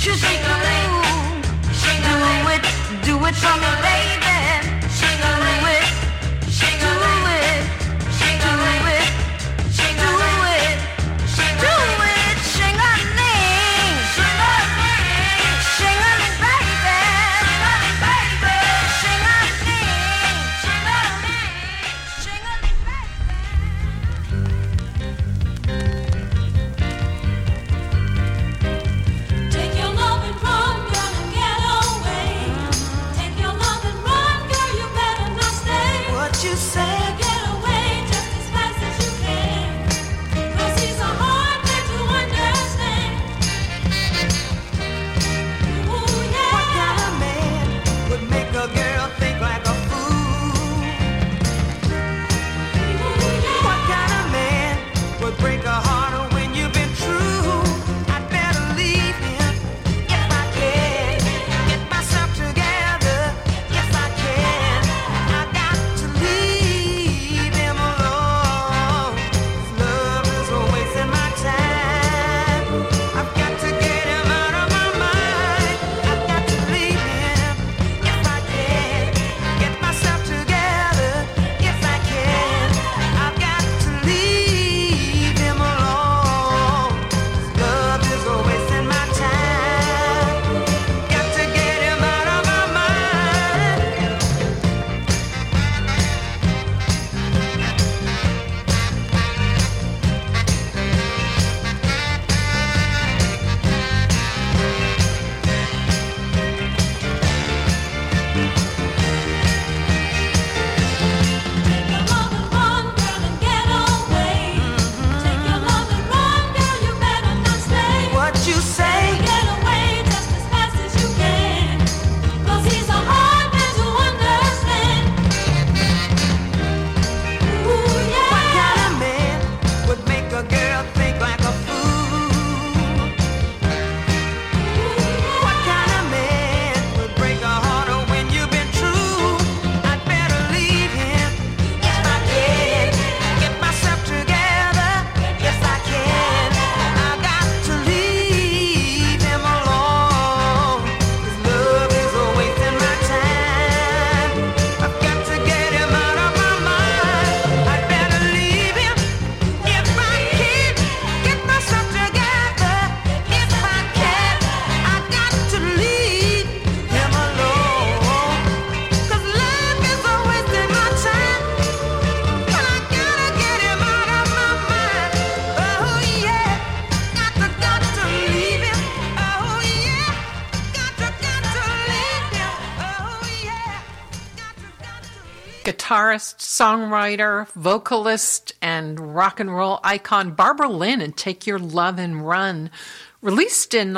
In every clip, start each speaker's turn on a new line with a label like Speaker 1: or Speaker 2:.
Speaker 1: Guitarist, songwriter, vocalist, and rock and roll icon Barbara Lynn and Take Your Love and Run. Released in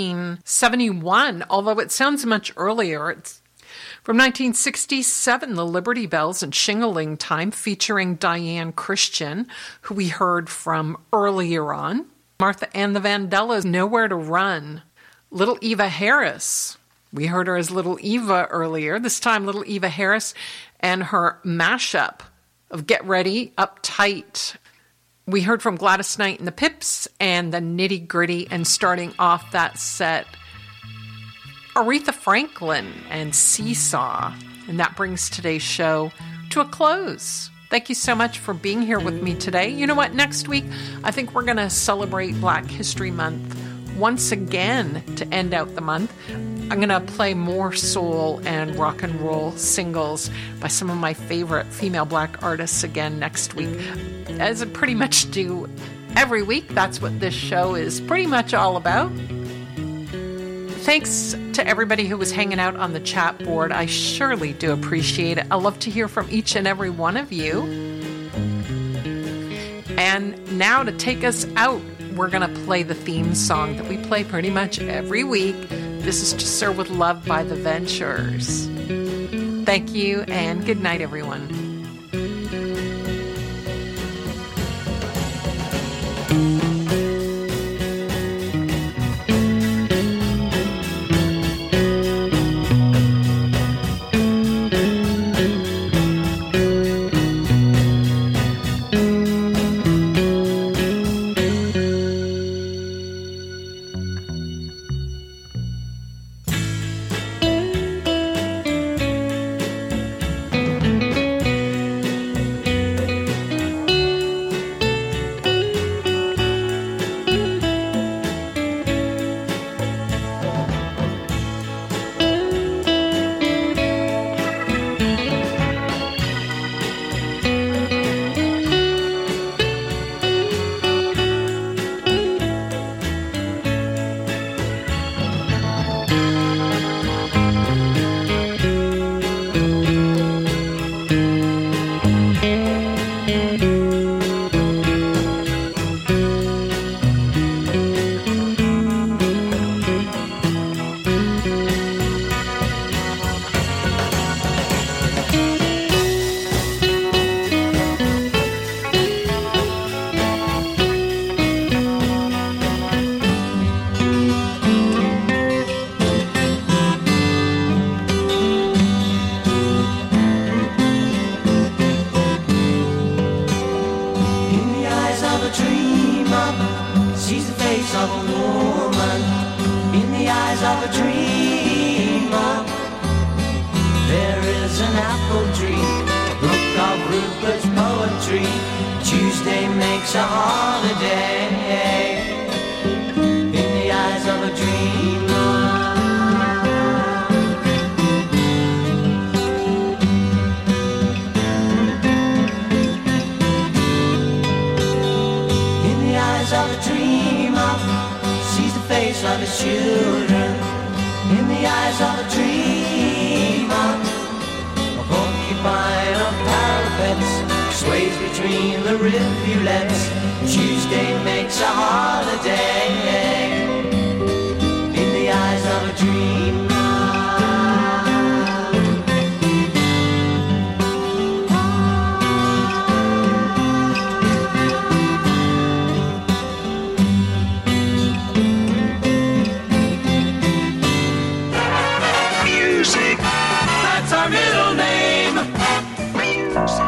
Speaker 1: 1971, although it sounds much earlier. It's from 1967, The Liberty Bells and Shingling Time, featuring Diane Christian, who we heard from earlier on. Martha and the Vandellas, Nowhere to Run. Little Eva Harris. We heard her as Little Eva earlier. This time, Little Eva Harris and her mashup of Get Ready, Uptight. We heard from Gladys Knight and the Pips and the Nitty Gritty, and starting off that set, Aretha Franklin and Seesaw. And that brings today's show to a close. Thank you so much for being here with me today. You know what? Next week, I think we're going to celebrate Black History Month once again to end out the month. I'm going to play more soul and rock and roll singles by some of my favorite female black artists again next week. As I pretty much do every week, that's what this show is pretty much all about. Thanks to everybody who was hanging out on the chat board. I surely do appreciate it. I love to hear from each and every one of you. And now to take us out, we're going to play the theme song that we play pretty much every week. This is To Sir With Love by The Ventures. Thank you and good night, everyone.
Speaker 2: woman in the eyes of a dreamer. There is an apple tree, a book of Rupert's poetry. Tuesday makes a holiday in the eyes of a dreamer. In the eyes of a dreamer, sees the face of his children. In the eyes of a dreamer, a porcupine of parapets sways between the rivulets. Tuesday makes a holiday in the eyes of a dreamer.
Speaker 3: Music, that's our middle name. Music.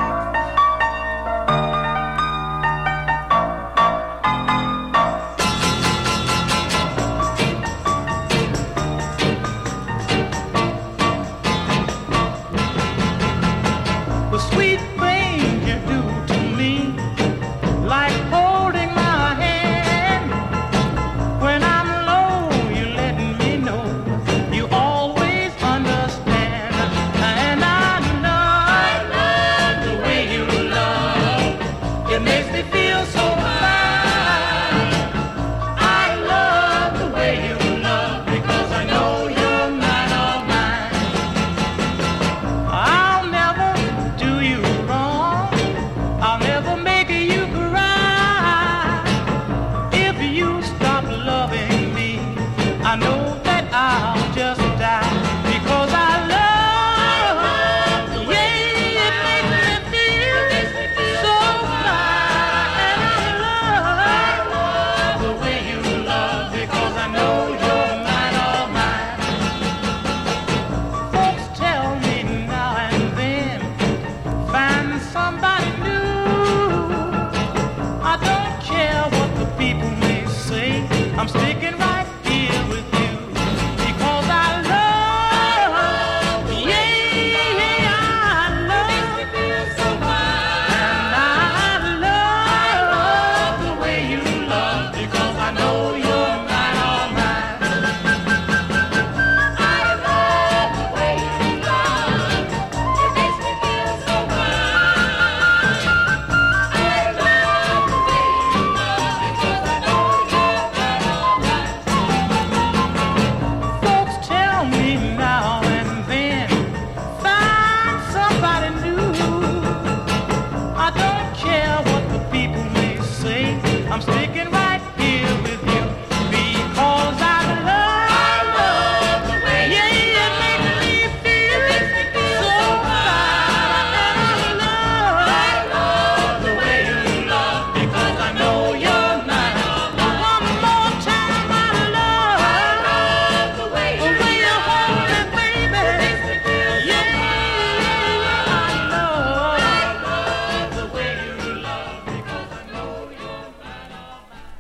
Speaker 4: The sweet thing you do to me, like holding my hand. When I'm low, you're letting me know you always understand. And I love the way you love. It makes me feel so fine. I love the way you love because I know you're mine, all mine. I'll never do you wrong. I'll never make you cry. If you stop loving me, I know that I'll just die. Because I love, yeah, it makes me feel so fine. And I love the way you love because I know you're mine, all mine. Folks tell me now and then, find somebody new. I don't care what the people may say, I'm sticking right here with you. Because I love, yeah, I love, and I love the way you love because I know you're mine, all mine. I love the way you love. It makes me feel so fine. I love the way you love because I know you're mine, all mine. Folks tell me now and then, find somebody new. I don't care what the people may say, I'm sticking right here with you because I love the way you love. It makes me feel so fine. And I love the way you love because I know you're mine. One more time, I love the way you hold me, baby. Yeah, I love the way you love because I know you're mine, all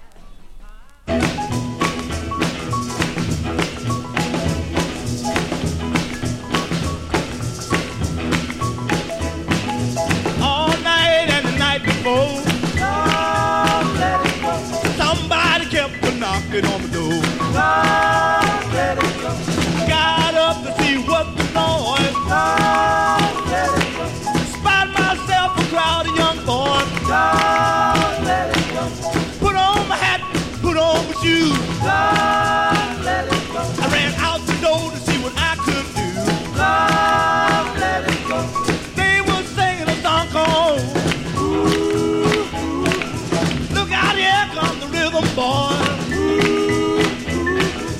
Speaker 4: mine. All night and the night before, somebody kept knocking on the door. Got up to see what the noise. Spied myself a crowd of young boys. Put on my hat, put on my shoes. I ran out the door to see what I could do. They were singing a song called Look out, here comes the rhythm boy.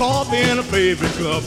Speaker 5: coffee in a favorite cup.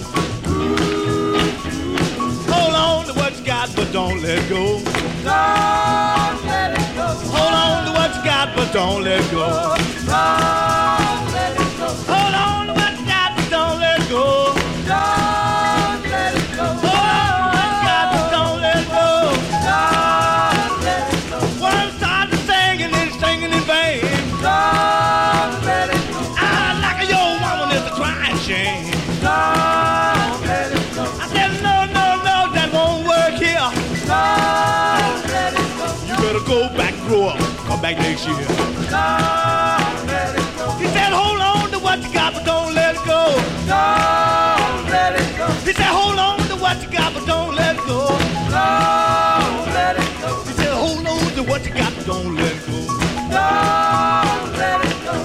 Speaker 5: Hold on to what you got, but don't let go.
Speaker 2: Don't let it go.
Speaker 5: Hold on to what you got, but don't let go.
Speaker 2: Don't let it go.
Speaker 5: Hold on to what you got, but don't let go.
Speaker 2: Don't let it go.
Speaker 5: Hold on to what you got, but don't let go.
Speaker 2: Don't let it go.
Speaker 5: One starts singing and singing in vain.
Speaker 2: Don't let it go.
Speaker 5: I like your woman is a crying shame.
Speaker 2: Don't let it go.
Speaker 5: I said no, no, no, that won't work here.
Speaker 2: Don't let it go.
Speaker 5: You better go back, grow up, come back next year.
Speaker 2: Don't let it go.
Speaker 5: He said hold on to what you got, but don't let it go.
Speaker 2: Don't let it go.
Speaker 5: He said hold on to what you got, but don't let it go.
Speaker 2: Don't let it go.
Speaker 5: He said hold on to what you got, but don't let it go.
Speaker 2: Don't let it go.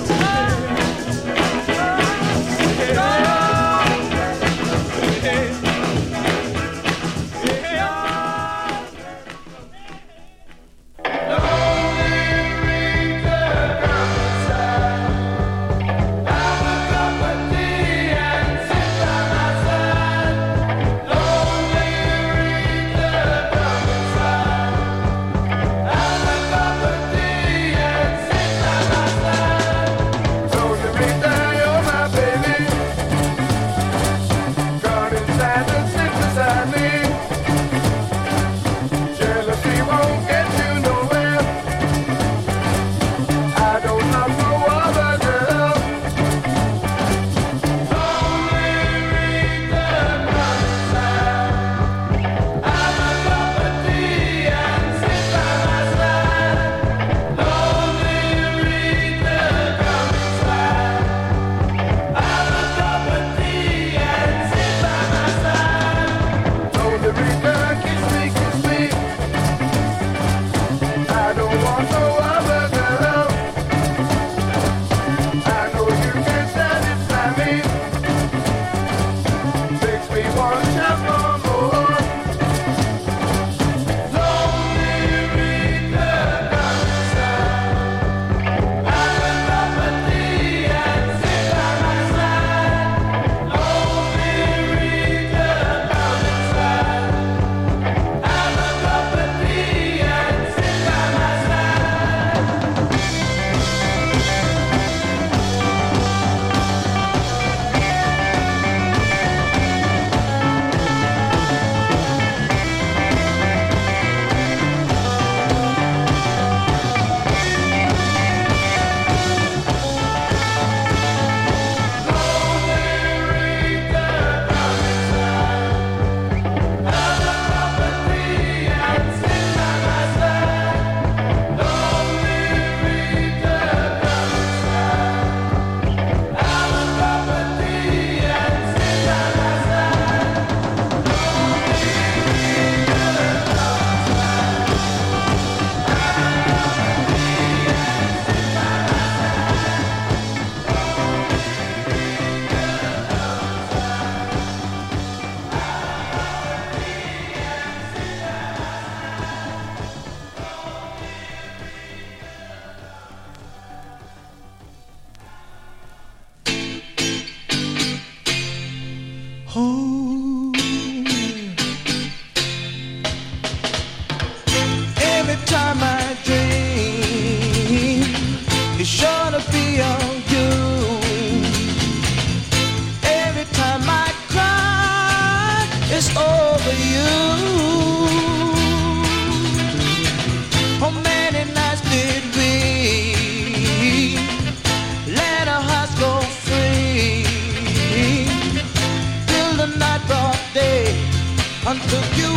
Speaker 2: Took you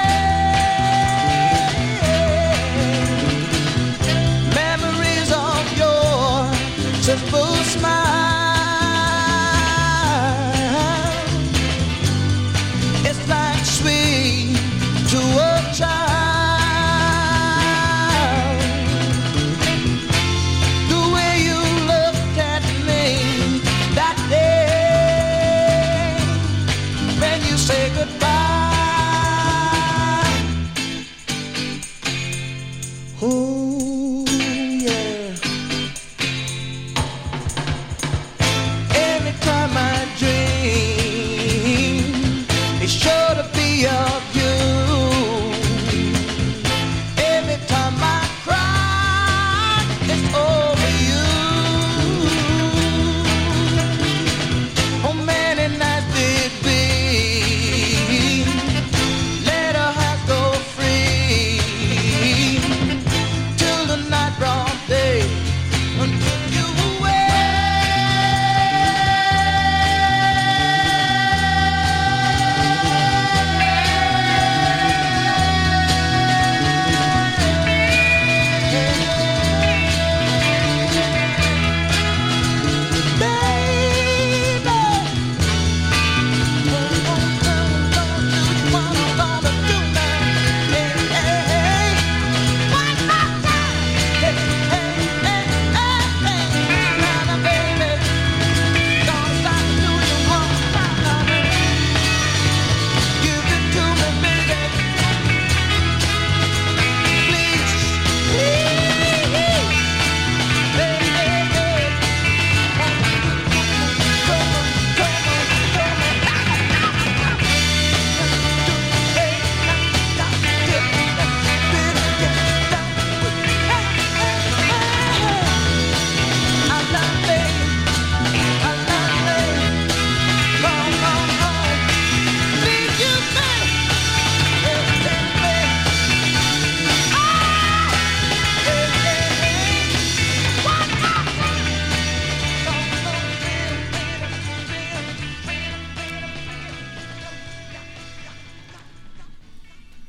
Speaker 2: away. Memories of your simple smile. It's like sweet to a child. The way you looked at me that day when you say goodbye. Oh, yeah. Every time I dream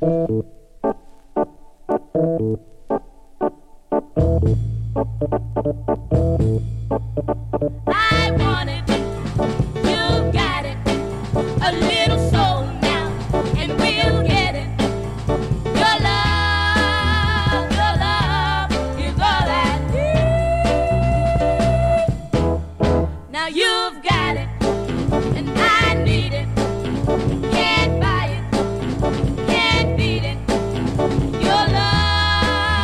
Speaker 6: I want it, you got it, a little soul now, and we'll get it. Your love is all I need. Now you've got it, and I need it. Can't buy it, can't beat it. Your love.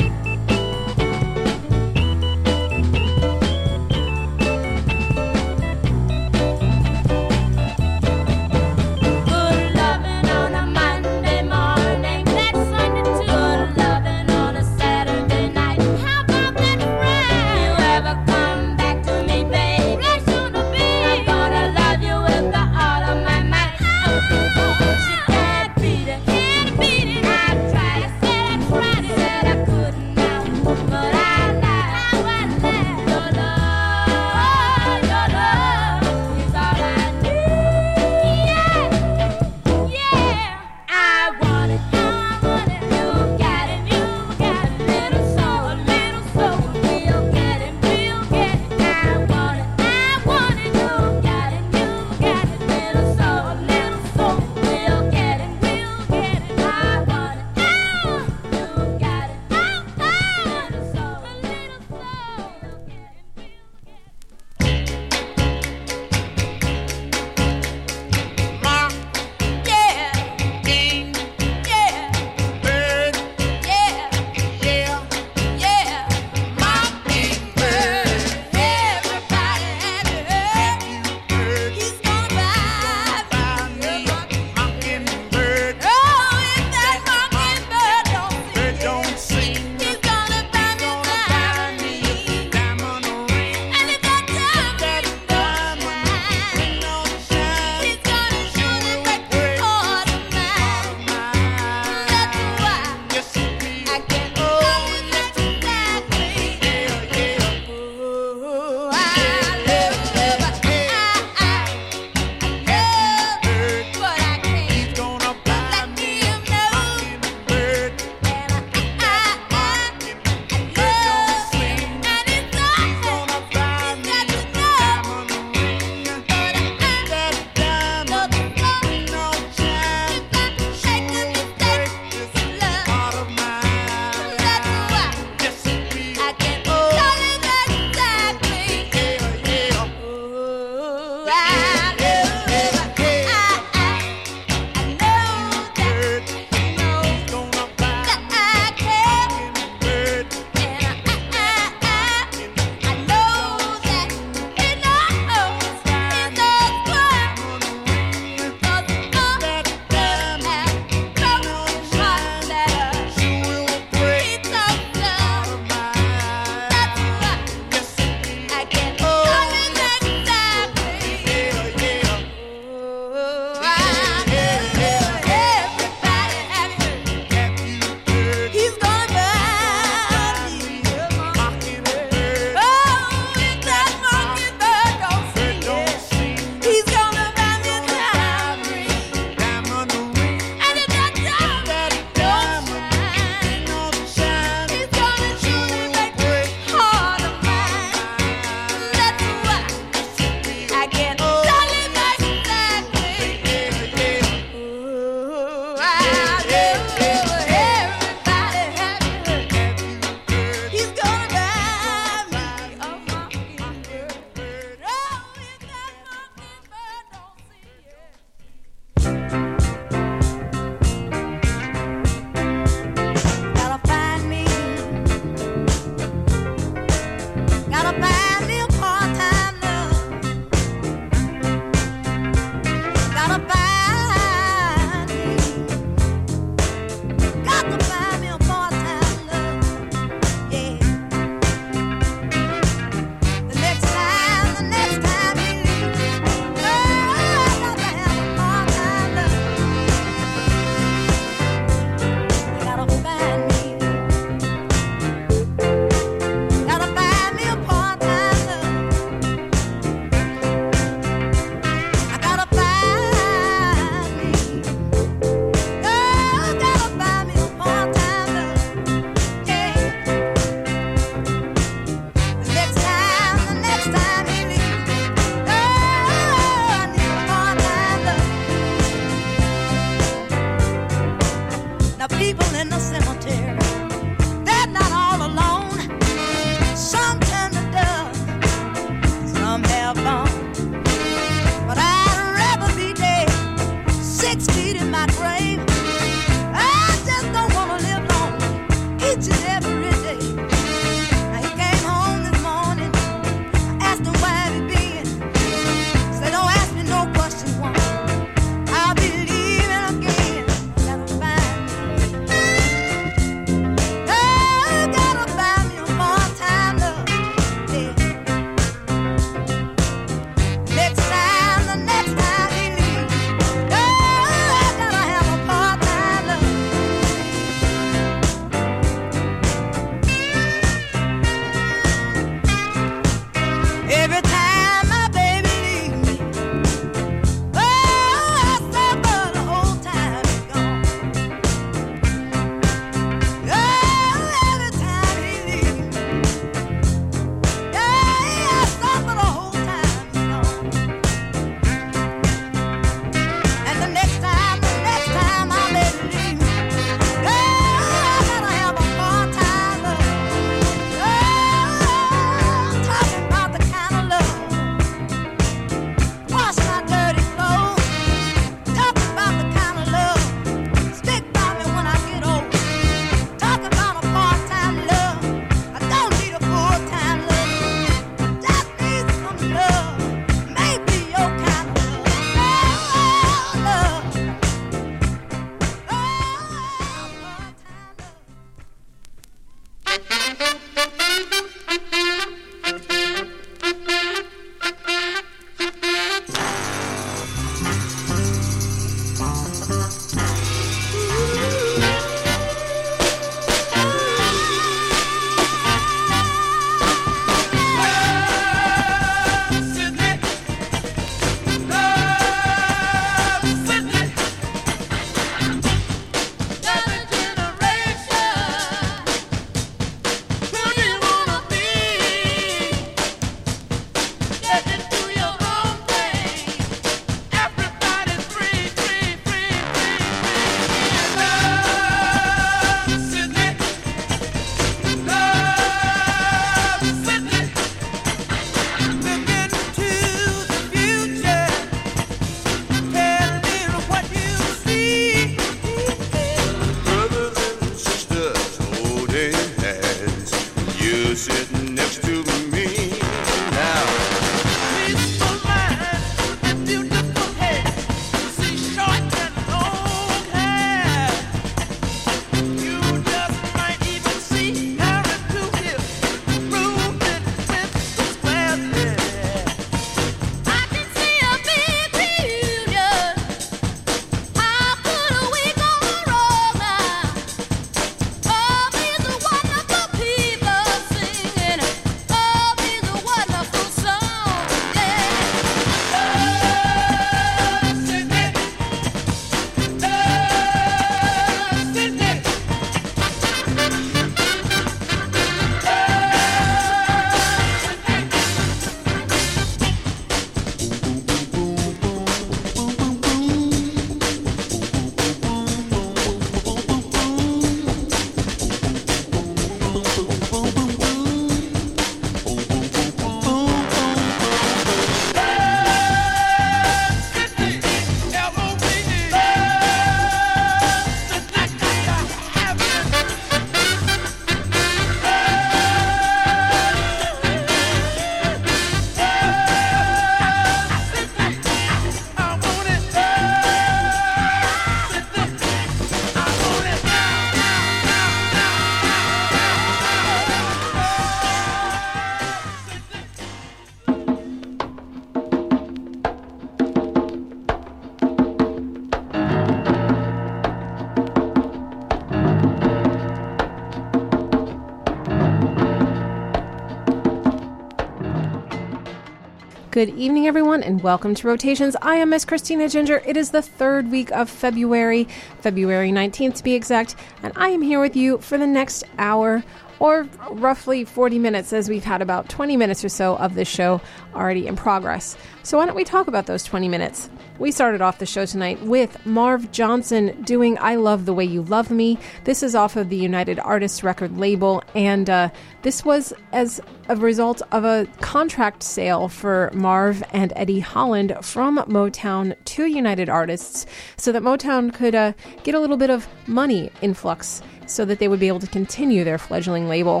Speaker 7: Good evening, everyone, and welcome to Rotations. I am Miss Christina Ginger. It is the third week of February 19th to be exact, and I am here with you for the next hour, or roughly 40 minutes, as we've had about 20 minutes or so of this show already in progress. So why don't we talk about those 20 minutes? We started off the show tonight with Marv Johnson doing I Love the Way You Love Me. This is off of the United Artists record label, and this was as a result of a contract sale for Marv and Eddie Holland from Motown to United Artists so that Motown could get a little bit of money influx so that they would be able to continue their fledgling label.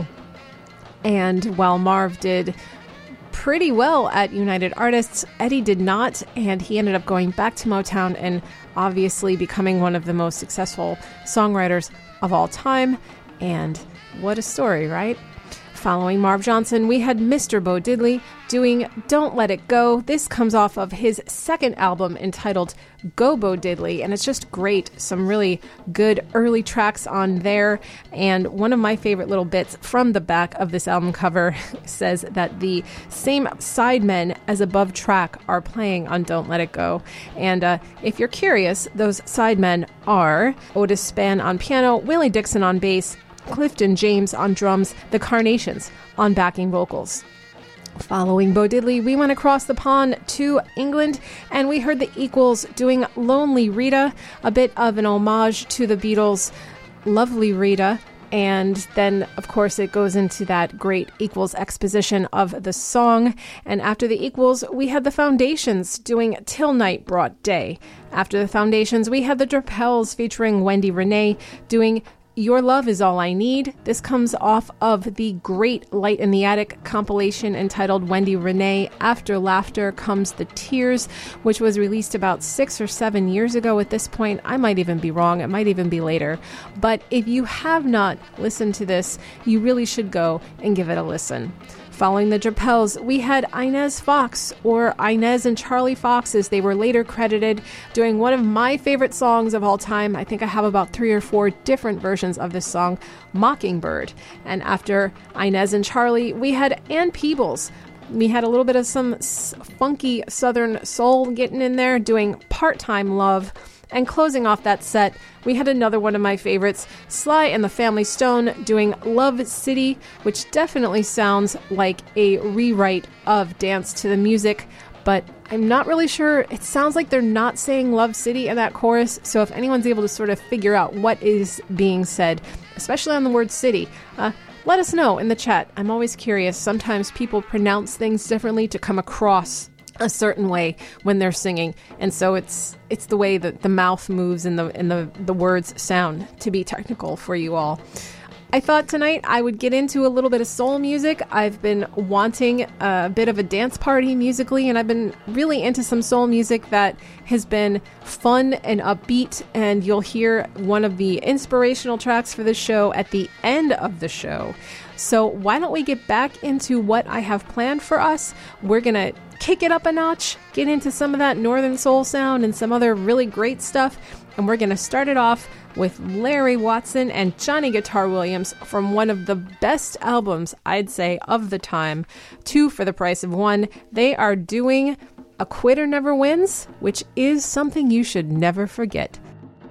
Speaker 7: And while Marv did pretty well at United Artists, Eddie did not, and he ended up going back to Motown and obviously becoming one of the most successful songwriters of all time. And what a story, right? Following Marv Johnson, we had Mr. Bo Diddley doing Don't Let It Go. This comes off of his second album entitled Go Bo Diddley, and it's just great. Some really good early tracks on there, and one of my favorite little bits from the back of this album cover says that the same sidemen as above track are playing on Don't Let It Go. And if you're curious, those sidemen are Otis Spann on piano, Willie Dixon on bass, Clifton James on drums, the Carnations on backing vocals. Following Bo Diddley, we went across the pond to England, and we heard the Equals doing Lonely Rita, a bit of an homage to the Beatles' Lovely Rita. And then, of course, it goes into that great Equals exposition of the song. And after the Equals, we had the Foundations doing Till Night Brought Day. After the Foundations, we had the Drapels featuring Wendy Renee doing Your Love Is All I Need. This comes off of the great Light in the Attic compilation entitled Wendy Renee, After Laughter Comes the Tears, which was released about 6 or 7 years ago at this point. I might even be wrong. It might even be later. But if you have not listened to this, you really should go and give it a listen. Following the Drapels, we had Inez Fox, or Inez and Charlie Fox, as they were later credited, doing one of my favorite songs of all time. I think I have about 3 or 4 different versions of this song, Mockingbird. And after Inez and Charlie, we had Ann Peebles. We had a little bit of some funky Southern soul getting in there, doing Part-Time Love. And closing off that set, we had another one of my favorites, Sly and the Family Stone, doing Love City, which definitely sounds like a rewrite of Dance to the Music, but I'm not really sure. It sounds like they're not saying Love City in that chorus, so if anyone's able to sort of figure out what is being said, especially on the word city, let us know in the chat. I'm always curious. Sometimes people pronounce things differently to come across a certain way when they're singing, and so it's the way that the mouth moves and the words sound, to be technical for you all. I thought tonight I would get into a little bit of soul music. I've been wanting a bit of a dance party musically, and I've been really into some soul music that has been fun and upbeat, and you'll hear one of the inspirational tracks for this show at the end of the show. So why don't we get back into what I have planned for us? We're going to kick it up a notch, get into some of that Northern Soul sound and some other really great stuff, and we're going to start it off with Larry Watson and Johnny Guitar Williams from one of the best albums, I'd say, of the time, 2 for the Price of 1. They are doing A Quitter Never Wins, which is something you should never forget.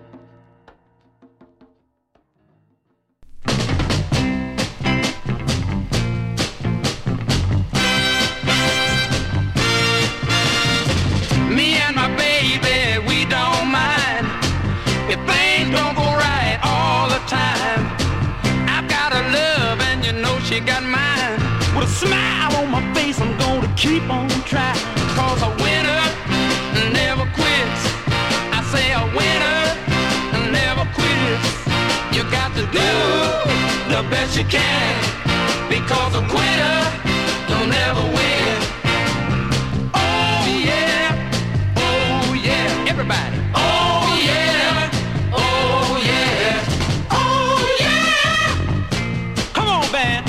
Speaker 3: She got mine. With a smile on my face, I'm gonna keep on trying. Cause a winner never quits. I say a winner never quits. You got to do the best you can. Because a quitter, you'll never win. Oh yeah, everybody. Oh yeah, oh yeah, oh yeah. Come on, band.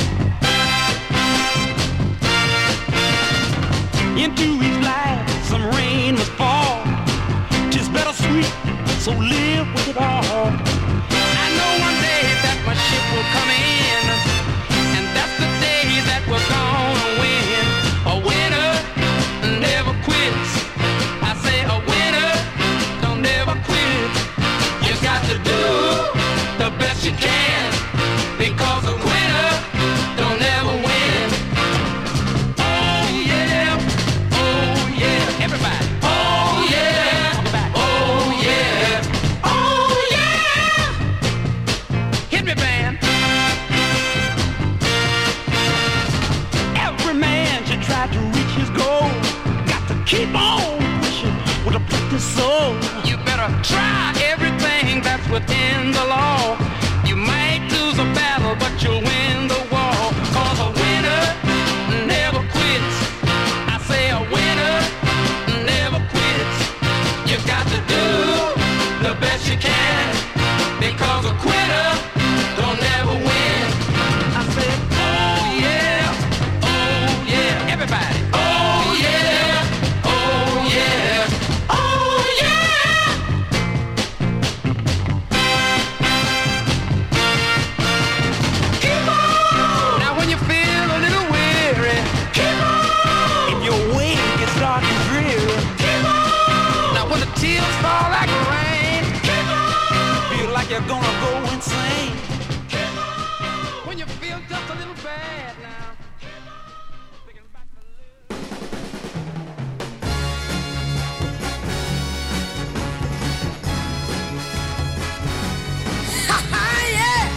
Speaker 3: Into his life, some rain must fall. 'Tis bittersweet, so live with it all. I know one day that my ship will come in, and that's the day that we're gonna win. A winner you're gonna go insane. When you feel just a little bad now. Thinking back to
Speaker 2: yeah.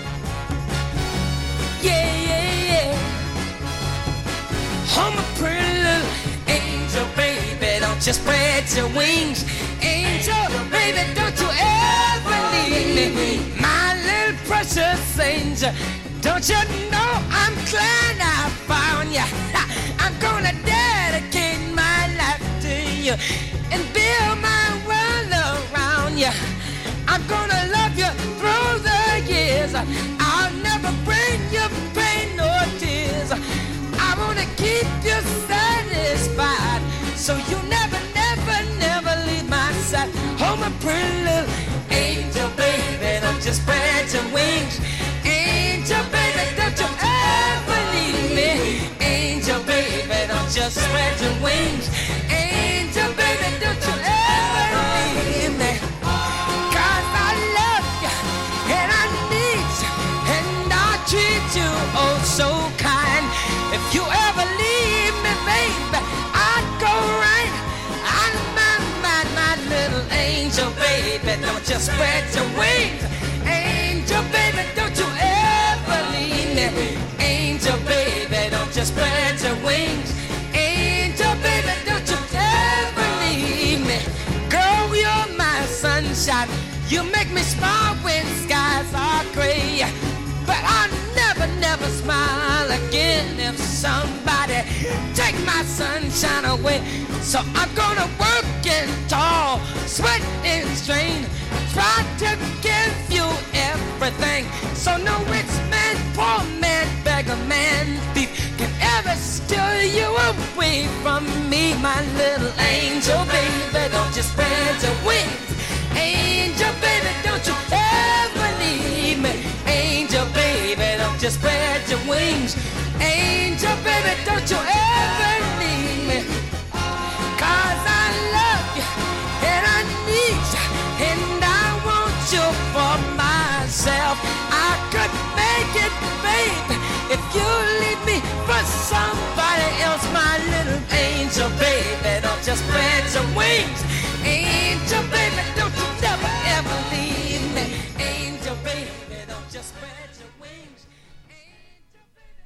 Speaker 2: Yeah, yeah, yeah. I'm a pretty little angel, baby. Don't you spread your wings. Angel, baby, don't you ever leave me. My little precious angel. Don't you know I'm glad I found you. I'm gonna dedicate my life to you and build my world around you. I'm gonna love you through the years. I'll never bring you pain or tears. I wanna keep you satisfied, so you never, never, never leave my side. Oh, my pretty little angel, baby, don't you spread your wings. Angel, baby, don't you ever leave me. Angel, baby, don't you spread your wings. Angel, baby, don't you ever leave me. Treat you oh so kind. If you ever leave me, baby, I'd go right out of my mind. My little angel, baby, don't you spread your wings. Angel, baby, don't you ever leave me. Angel, baby, don't you spread your wings. Angel, baby, don't you ever leave me. Girl, you're my sunshine. You make me smile when skies are gray. But I'll never, never smile again if somebody take my sunshine away. So I'm gonna work and toil, sweat and strain, try to give you everything. So no rich man, poor man, beggar man, thief can ever steal you away from me. My little angel, baby, don't you spread your wings. Angel, baby, don't you ever leave me. Angel, baby, don't you spread your wings. Angel, baby, don't you ever leave me. 'Cause I love you and I need you and I want you for myself. I could make it, baby, if you leave me for somebody else. My little angel, baby, don't you spread your wings. Angel, baby, don't you never ever leave me. Angel, baby, don't you spread your wings. Angel, baby,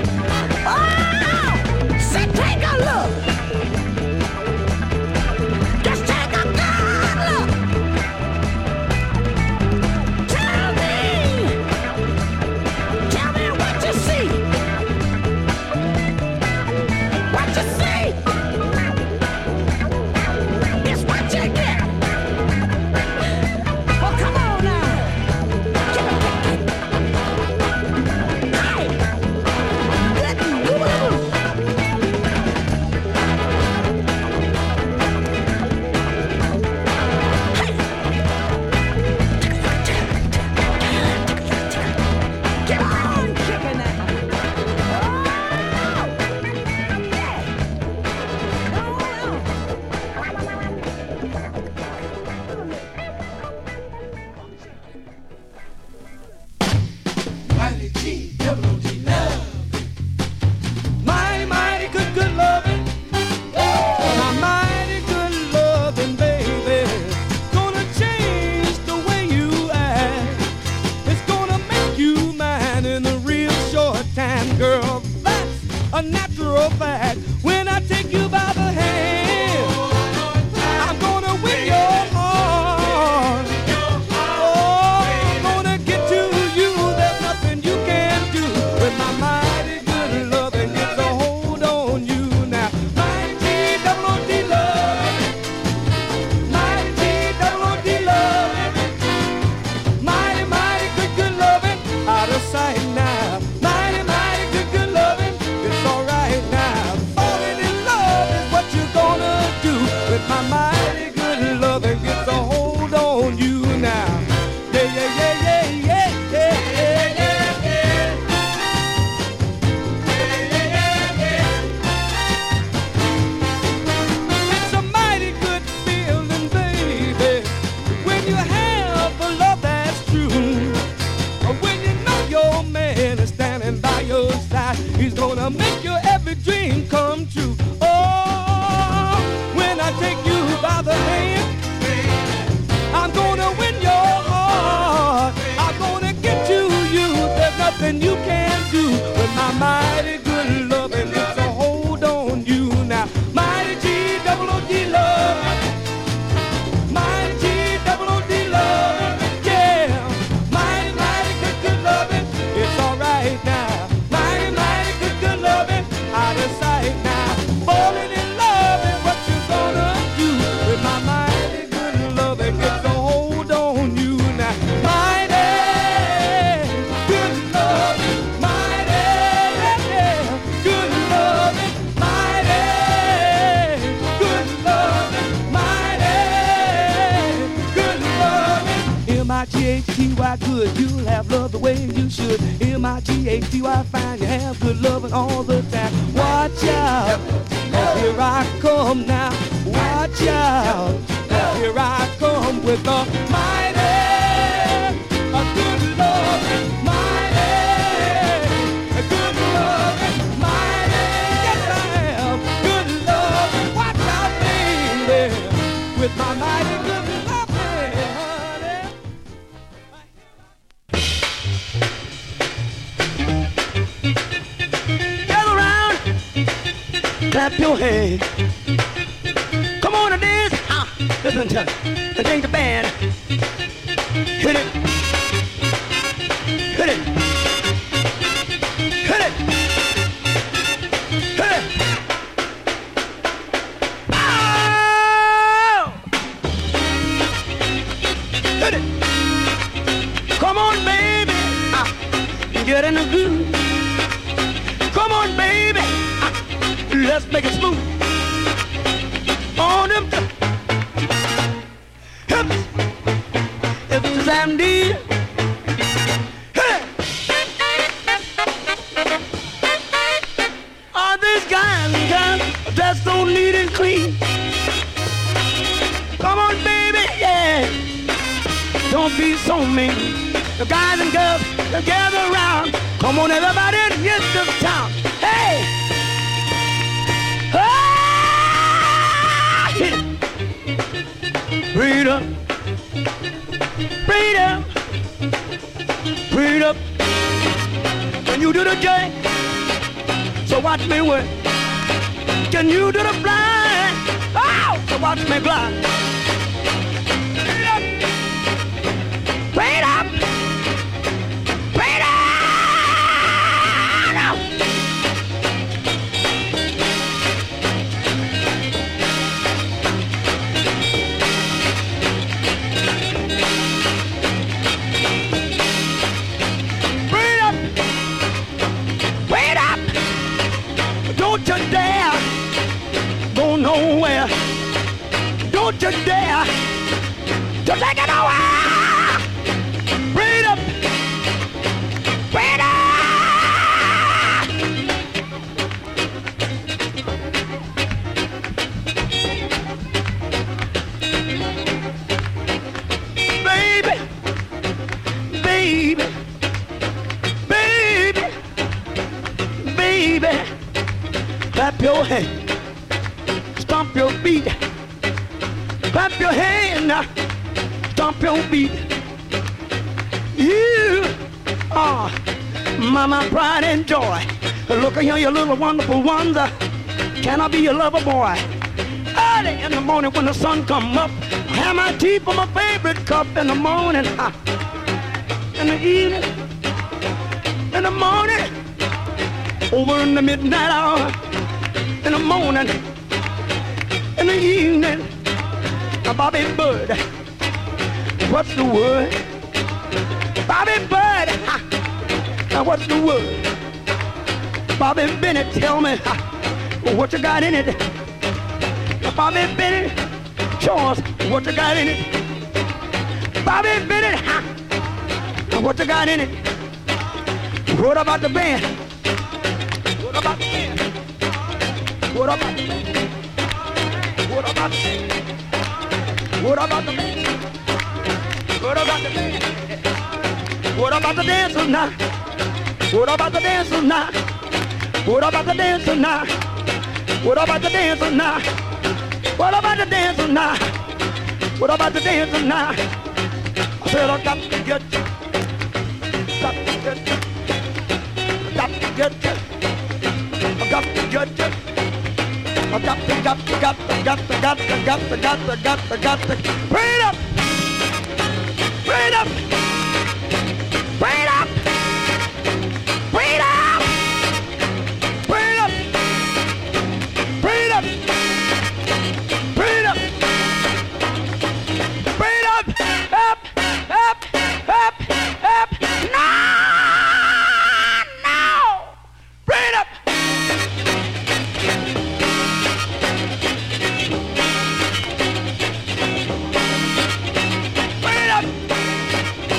Speaker 2: Oh, say take a look. Just take a good look. Tell me what you see. What you see is what you get. Oh, come on now. Give it back. Hey. Get on kicking that.
Speaker 5: Mighty G, double-O-G love. Mighty, mighty good, good loving. My mighty good loving, baby. Gonna change the way you act. It's gonna make you mine in a real short time, girl. That's a natural fact. When I take you by the hand, I'm gonna win your heart. Oh, I'm gonna get to you. There's nothing you can do. With my mighty good loving, it's a hold on you now. Mighty G, double-O-D love. Mighty G, double-O-D love. Mighty, mighty good, good loving. Out of sight now. Mighty, mighty good, good loving. It's alright now. Falling in love is what you're gonna do. With my mighty good loving, it's a hold on you now. Yeah, yeah, yeah, yeah, yeah, yeah, yeah, yeah, yeah. It's a mighty good feeling, baby, when you have a love that's true. Or when you know your man is standing by your side, he's gonna make your every dream come true. Oh, when I take you by the hand, I'm gonna win your heart. I'm gonna get to you. There's nothing you can do with my mighty good loving. It's a hold on you now. Mighty G, double-O-D love. Mighty G, double-O-D love. Yeah. Mighty, mighty good, good loving. It's alright now. Mighty, mighty good, good loving. Out of sight now. Falling in love is what you're gonna do with my mighty good loving. It's a hold on you now. Mighty good loving. Mighty good loving. Mighty good loving. Mighty good loving. M-I-G-H-T-Y good. You'll have love the way you should. M-I-G-H-T-Y fine. You have good loving all the time. Watch out. Here I come now. Watch out. Here I come with the mighty good loving. Mighty good loving. Mighty, yes I am. Good loving. Watch out, baby. With my mighty good loving, honey. Gather round, clap your hands. Come on and dance. Listen to it. And take the band. Hit it. Hit it. Hit it. Hit it. Oh! Hit it. Come on, baby. Get in the groove. Come on, baby. Let's make it smooth. On them hips. Hips and knees. Hey! All these guys and girls dressed so neat and clean. Come on, baby, yeah. Don't be so mean. The guys and girls, gather around. Come on, everybody, and get to town. Hey! Ah! Hit it. Breathe up. Breathe up. Breathe up. Can you do the J? watch me work. Can you do the blind? Oh, so watch me glide. Wait up! Wait up! Wait up! Wait up! Don't you dare go nowhere. Don't you dare to take it nowhere. Wait up! Wait up! Baby, baby, baby, baby, clap your hands, stomp your feet, clap your hands now, stomp your feet. You are my pride and joy. Look here, you little wonderful ones. Can I be your lover boy? Early in the morning when the sun come up, I have my tea from my favorite cup in the morning. In the evening, in the morning, over in the midnight hour, in the morning, in the evening. Bobby Bird, what's the word? Bobby Bird, now what's the word? Bobby Bennett, tell me what you got in it. Bobby Bennett, show us what you got in it. Bobby Bennett, what you got in it? What about the band? What about the band? What about the band? What about the band? What about the band? What about the band? What about the dancers now? What about the dancers now? What about the dancers now? What about the dancers now? What about the dancers now? What about the dancers now? I said I got to get you. Got to get you. Got to get you. I got to get you. I got to. Bring it up! Bring it up! Bring it up! Bring it up! Bring it up! Bring it up! Bring it up! Bring it up! Up! Up! Up! Up! No! No! Bring it up! Bring it up!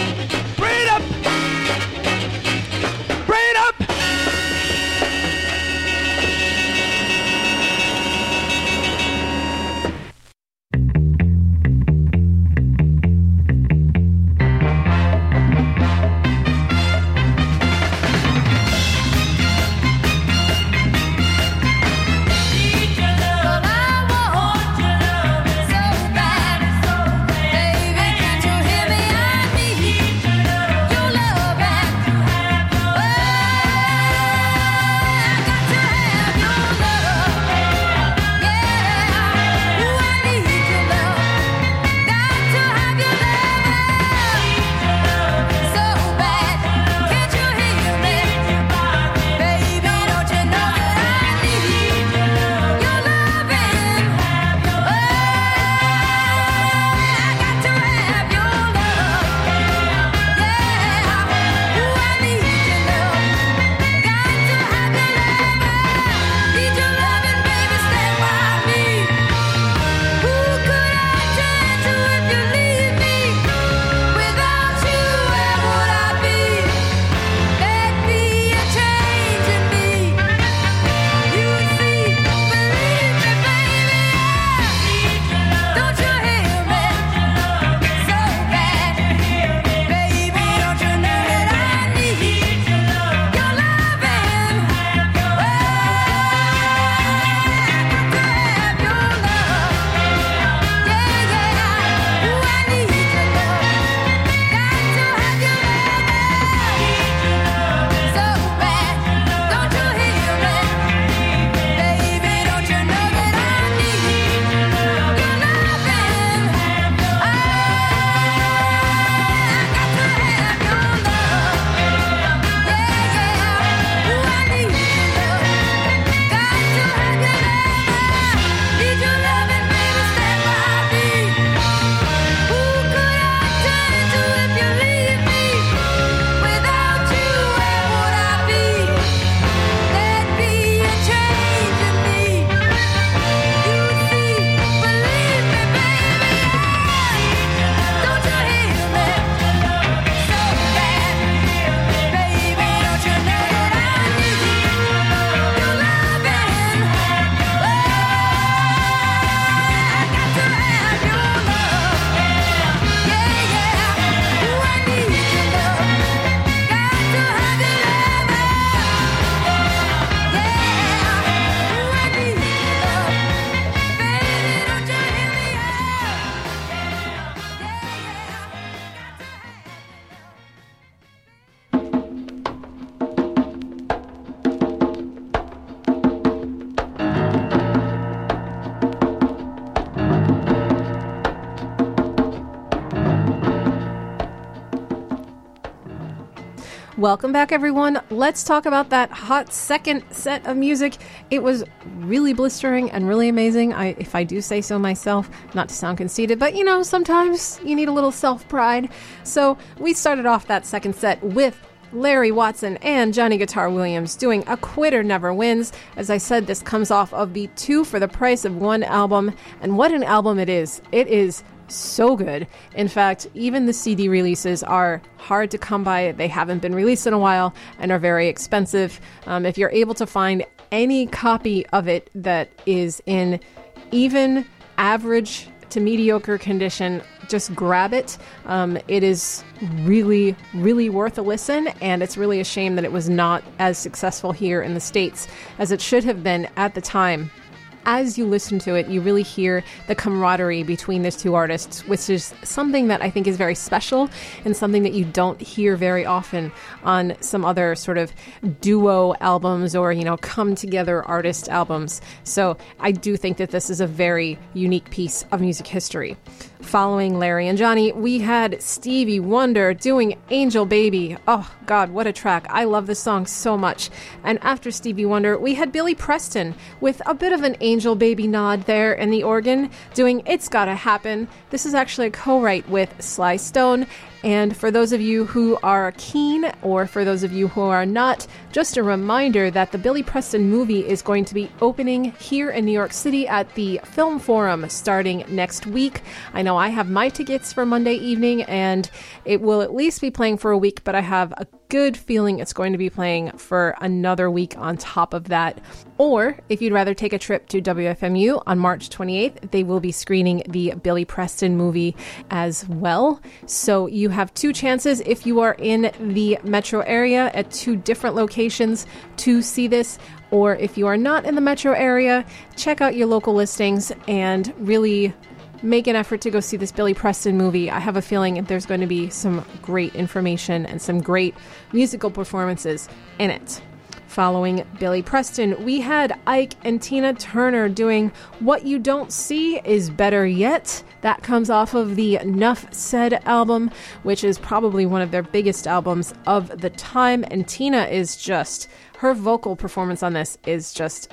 Speaker 7: Welcome back, everyone. Let's talk about that hot second set of music. It was really blistering and really amazing, if I do say so myself, not to sound conceited, but sometimes you need a little self-pride. So we started off that second set with Larry Watson and Johnny Guitar Williams doing A Quitter Never Wins. As I said, this comes off of the 2 for the Price of 1 album, and what an album it is. It is so good. In fact, even the CD releases are hard to come by. They haven't been released in a while and are very expensive. If you're able to find any copy of it that is in even average to mediocre condition, just grab it. It is really, really worth a listen, and it's really a shame that it was not as successful here in the States as it should have been at the time. As you listen to it, you really hear the camaraderie between these two artists, which is something that I think is very special and something that you don't hear very often on some other sort of duo albums or, come together artist albums. So I do think that this is a very unique piece of music history. Following Larry and Johnny, we had Stevie Wonder doing Angel Baby. Oh, God, what a track. I love this song so much. And after Stevie Wonder, we had Billy Preston with a bit of an Angel Baby nod there in the organ, doing It's Gotta Happen. This is actually a co-write with Sly Stone. And for those of you who are keen, or for those of you who are not, just a reminder that the Billy Preston movie is going to be opening here in New York City at the Film Forum starting next week. I know I have my tickets for Monday evening, and it will at least be playing for a week, but I have a good feeling it's going to be playing for another week on top of that. Or if you'd rather take a trip to WFMU on March 28th, they will be screening the Billy Preston movie as well. So you have 2 chances if you are in the metro area at 2 different locations to see this. Or if you are not in the metro area, check out your local listings and really make an effort to go see this Billy Preston movie. I have a feeling there's going to be some great information and some great musical performances in it. Following Billy Preston, we had Ike and Tina Turner doing What You Don't See Is Better Yet. That comes off of the Nuff Said album, which is probably one of their biggest albums of the time. And Tina is just, her vocal performance on this is just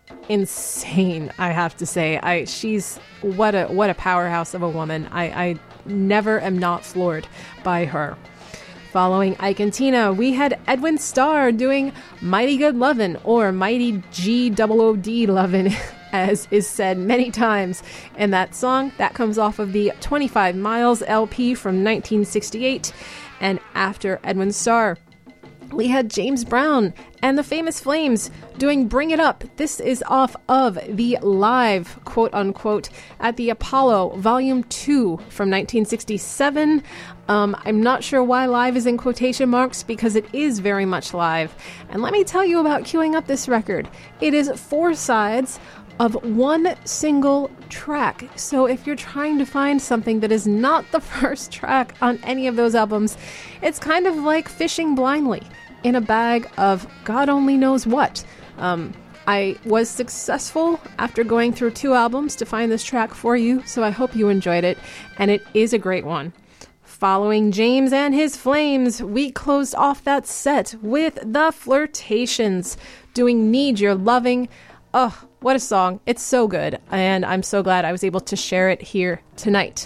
Speaker 7: insane, I have to say. She's what a powerhouse of a woman. I never am not floored by her. Following Ike and Tina, we had Edwin Starr doing Mighty Good Lovin', or Mighty G-O-O-D Lovin', as is said many times in that song. That comes off of the 25 Miles LP from 1968. And after Edwin Starr, we had James Brown and the Famous Flames doing Bring It Up. This is off of the Live, quote-unquote, at the Apollo, Volume 2 from 1967. I'm not sure why live is in quotation marks, because it is very much live. And let me tell you about queuing up this record. It is 4 sides of 1 single track. So if you're trying to find something that is not the first track on any of those albums, it's kind of like fishing blindly in a bag of God only knows what. I was successful after going through 2 albums to find this track for you, so I hope you enjoyed it, and it is a great one. Following James and his Flames, we closed off that set with The Flirtations doing Need Your Loving. Oh, what a song. It's so good, and I'm so glad I was able to share it here tonight.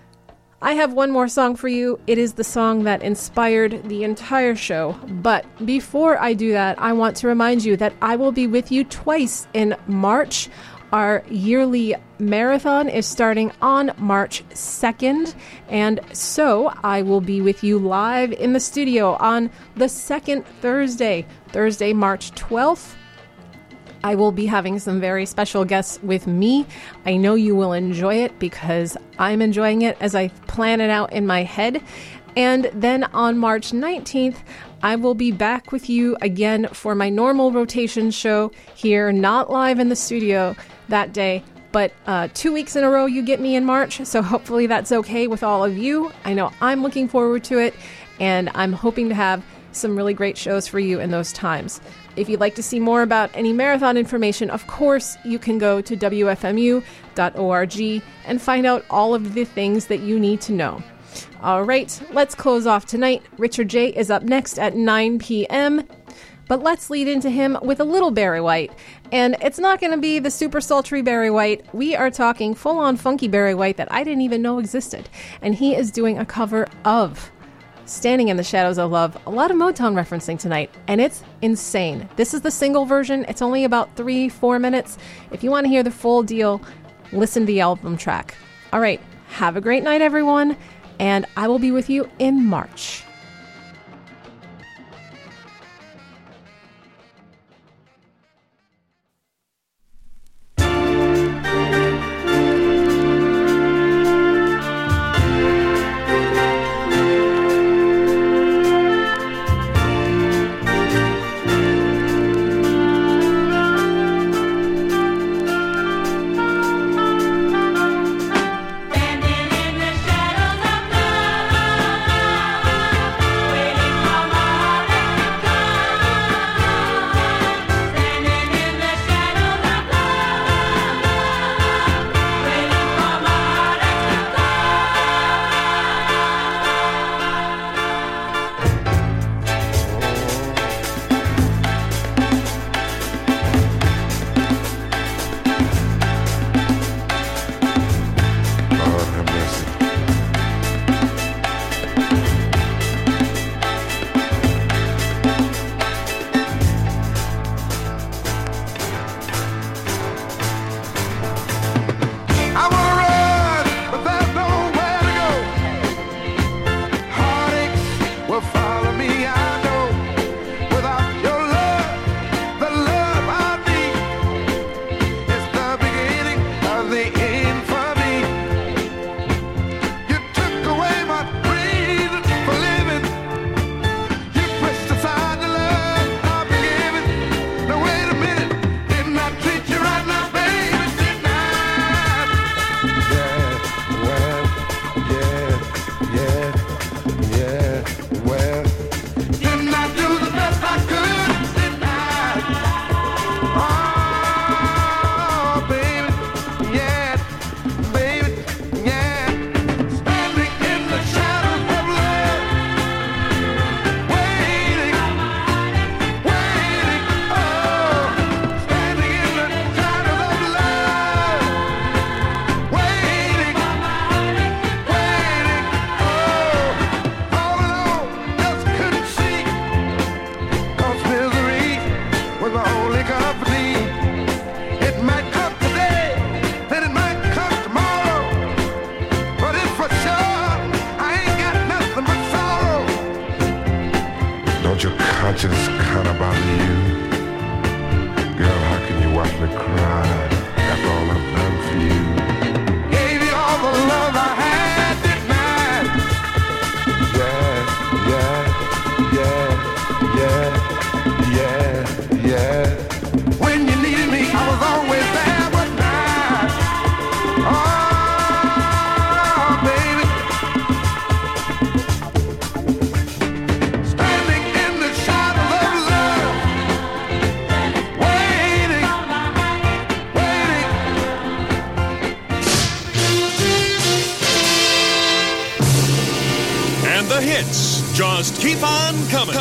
Speaker 7: I have one more song for you. It is the song that inspired the entire show. But before I do that, I want to remind you that I will be with you twice in March. Our yearly marathon is starting on March 2nd, and so I will be with you live in the studio on the second Thursday, March 12th. I will be having some very special guests with me. I know you will enjoy it because I'm enjoying it as I plan it out in my head. And then on March 19th, I will be back with you again for my normal rotation show here, not live in the studio that day, but 2 weeks in a row you get me in March, so hopefully that's okay with all of you. I know I'm looking forward to it, and I'm hoping to have some really great shows for you in those times. If you'd like to see more about any marathon information, of course, you can go to WFMU.org and find out all of the things that you need to know. All right, let's close off tonight. Richard J. is up next at 9 p.m., but let's lead into him with a little Barry White. And it's not going to be the super sultry Barry White. We are talking full-on funky Barry White that I didn't even know existed. And he is doing a cover of Standing in the Shadows of Love. A lot of Motown referencing tonight, and it's insane. This is the single version. It's only about 3-4 minutes. If you want to hear the full deal, listen to the album track. All right, have a great night, everyone, and I will be with you in March.
Speaker 8: conscience kinda bother you? Girl, how can you watch me cry after all I've done for you? Gave you all the love I had, didn't I? Yeah. When you needed me, I was always there, but now, oh, baby, standing in the shadows of love, waiting.
Speaker 9: And the hits just keep on coming.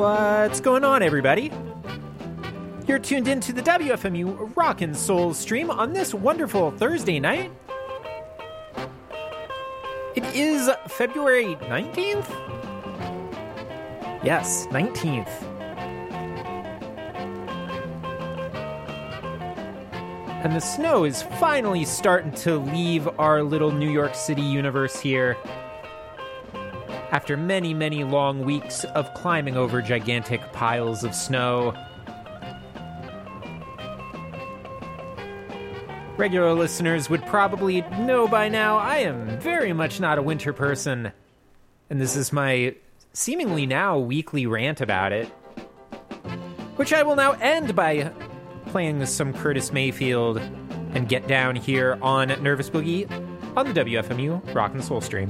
Speaker 10: What's going on, everybody? You're tuned into the WFMU Rockin' Soul stream on this wonderful Thursday night. It is February 19th? Yes, 19th. And the snow is finally starting to leave our little New York City universe here. After many, many long weeks of climbing over gigantic piles of snow. Regular listeners would probably know by now I am very much not a winter person. And this is my seemingly now weekly rant about it. Which I will now end by playing some Curtis Mayfield and Get Down here on Nervous Boogie on the WFMU Rockin' Soul stream.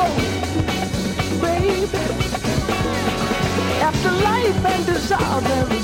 Speaker 2: After life and desire, there